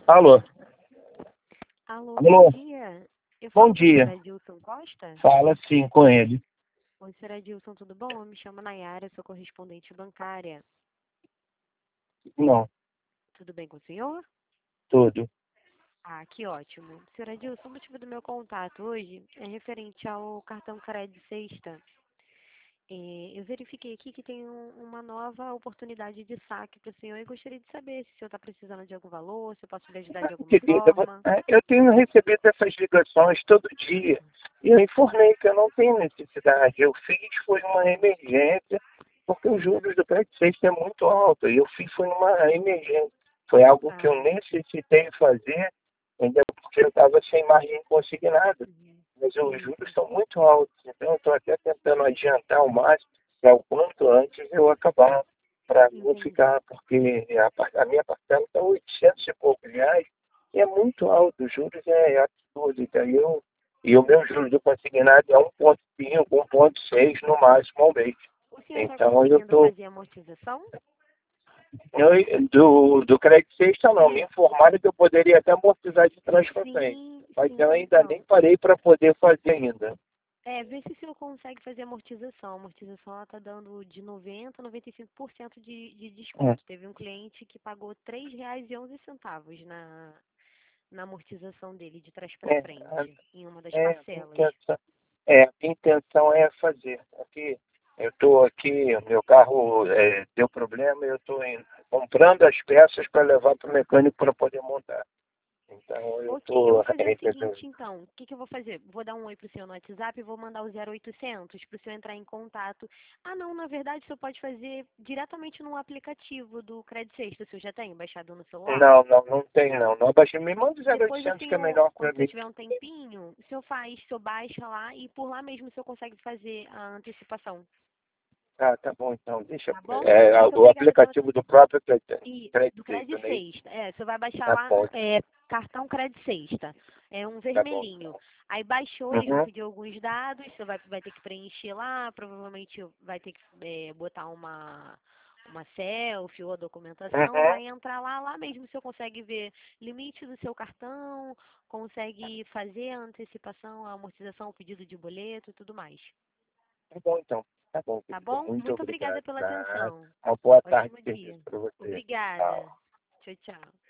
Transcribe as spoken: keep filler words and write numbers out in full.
Alô? Alô, Alô? bom dia. Eu Bom falo com o senhor dia. Adilson Costa? Fala sim com ele. Oi, senhor Adilson, tudo bom? Eu me chamo Nayara, sou correspondente bancária. Não, Tudo bem com o senhor? tudo. Ah, que ótimo. Senhor Adilson, o motivo do meu contato hoje é referente ao cartão Crédito Sexta. É, eu verifiquei aqui que tem um- uma nova oportunidade de saque para o senhor e gostaria de saber se o senhor está precisando de algum valor, se eu posso lhe ajudar de alguma Querida, forma. é, eu tenho recebido essas ligações todo dia. E eu informei que eu não tenho necessidade. Eu fiz foi uma emergência, porque os juros do crédito sexto é muito alto. E eu fiz foi uma emergência. Foi algo que eu Ah, necessitei fazer, ainda porque eu estava sem margem consignada. uhum. Mas os juros Isso. são muito altos. Então eu estou até tentando adiantar o máximo para o quanto antes eu acabar, para não Entendi. ficar, porque a, par- a minha parcela está oitocentos e poucos reais, e é muito alto, os juros é absurdo. Então, eu, e o meu juros do consignado é um ponto cinco, um ponto seis no máximo ao mês. O senhor está Então eu conseguindo estou. fazer amortização? Do, do crédito sexta não, me Isso. informaram que eu poderia até amortizar de trás para frente. Sim, Mas sim, eu ainda nem então. parei para poder fazer ainda. É, vê se o senhor consegue fazer amortização. A amortização ela tá dando de noventa a noventa e cinco por cento de, de É, desconto. Teve um cliente que pagou três reais e onze centavos na, na amortização dele, de trás para é, frente, em uma das é, a parcelas. intenção, é, a intenção é fazer. Aqui, eu estou aqui, o meu carro é, deu problema, eu estou comprando as peças para levar para o mecânico para poder montar. Então eu Ok, eu estou vou fazer o seguinte, então. O que, que eu vou fazer? Vou dar um oi pro senhor no WhatsApp e vou mandar o zero oitocentos para o senhor entrar em contato. Ah, não, na verdade, o senhor pode fazer diretamente no aplicativo do Credit Sexta. O senhor já tem baixado no celular? Não, não, não tem não. Não abaixei. Me manda o Depois o zero oitocentos que é senhor, melhor para quando você mim. tiver um tempinho, o senhor faz, o senhor baixa lá e por lá mesmo o senhor consegue fazer a antecipação. Ah, tá bom então. Deixa. Tá bom? É, Muito o obrigada pela. aplicativo do próprio crédito, E do crédito, Credit né? Sexta. É, você vai baixar Tá lá bom, é, cartão Credit Sexta. É um tá bom. vermelhinho. Aí baixou, eles vão Uhum, pedir alguns dados, você vai, vai ter que preencher lá, provavelmente vai ter que é, botar uma, uma selfie ou a documentação, uhum. vai entrar lá, lá mesmo você consegue ver limite do seu cartão, consegue fazer a antecipação, a amortização, o pedido de boleto e tudo mais. Tá bom então. Tá bom, Tá querido. bom? Muito Muito obrigada obrigado. pela Tá? atenção. Uma boa tarde Ótimo de serviço dia. para você. Obrigada. Tchau. Tchau, tchau.